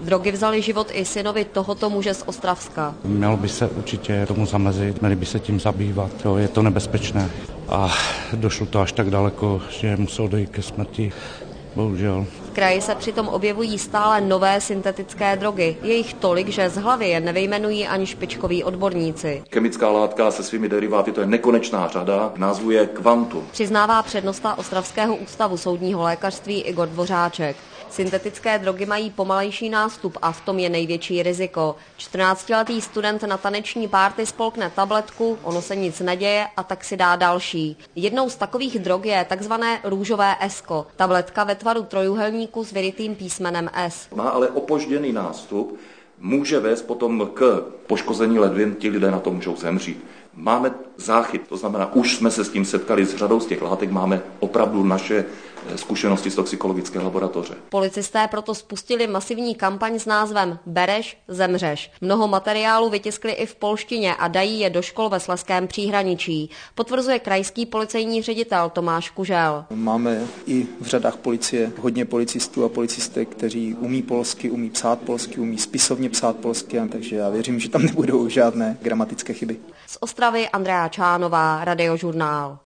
Drogy vzaly život i synovi tohoto muže z Ostravska. Mělo by se určitě tomu zamezit, měli by se tím zabývat, jo, je to nebezpečné. A došlo to až tak daleko, že muselo dojít ke smrti, bohužel. V kraji se přitom objevují stále nové syntetické drogy. Je jich tolik, že z hlavy je nevyjmenují ani špičkoví odborníci. Chemická látka se svými deriváty, to je nekonečná řada, názvu je kvantum. Přiznává přednosta Ostravského ústavu soudního lékařství Igor Dvořáček. Syntetické drogy mají pomalejší nástup a v tom je největší riziko. 14letý student na taneční párty spolkne tabletku, ono se nic neděje a tak si dá další. Jednou z takových drog je takzvané růžové esko. Tabletka ve tvaru trojúhelníku s vyrytým písmenem S. Má ale opožděný nástup, může vést potom k poškození ledvin, ti lidé na to můžou zemřít. Máme záchyt, to znamená, už jsme se s tím setkali s řadou z těch látek, máme opravdu naše zkušenosti z toxikologické laboratoře. Policisté proto spustili masivní kampaň s názvem Bereš, zemřeš. Mnoho materiálů vytiskli i v polštině a dají je do škol ve Slezském příhraničí, potvrzuje krajský policejní ředitel Tomáš Kužel. Máme i v řadách policie hodně policistů a policistek, kteří umí polsky, umí psát polsky, umí spisovně psát polsky, takže já věřím, že tam nebudou žádné gramatické chyby. Z Ostravy Andrea Čánová, Radiožurnál.